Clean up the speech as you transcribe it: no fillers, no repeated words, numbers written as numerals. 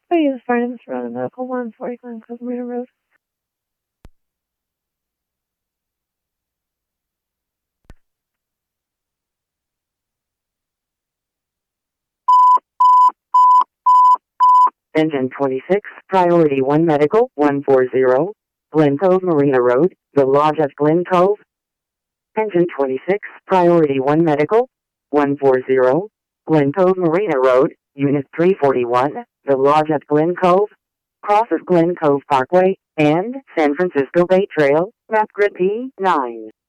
I use finance for the medical 140 Glen Cove Marina Road. Engine 26, Priority 1 Medical 140, Glen Cove Marina Road, The Lodge at Glen Cove. Engine 26, Priority 1 Medical 140, Glen Cove Marina Road, Unit 341, The Lodge at Glen Cove, crosses Glen Cove Parkway, and San Francisco Bay Trail, map grid P9.